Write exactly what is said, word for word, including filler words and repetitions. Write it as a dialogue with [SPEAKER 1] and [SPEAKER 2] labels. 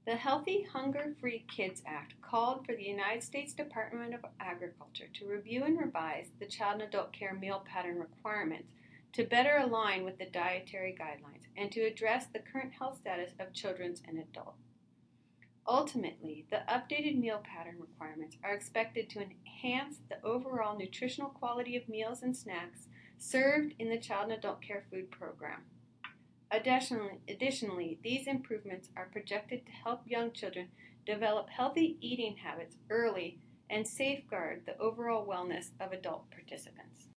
[SPEAKER 1] The Healthy Hunger-Free Kids Act called for the United States Department of Agriculture to review and revise the child and adult care meal pattern requirements to better align with the dietary guidelines and to address the current health status of children and adults. Ultimately, the updated meal pattern requirements are expected to enhance the overall nutritional quality of meals and snacks served in the child and adult care food program. Additionally, additionally, these improvements are projected to help young children develop healthy eating habits early and safeguard the overall wellness of adult participants.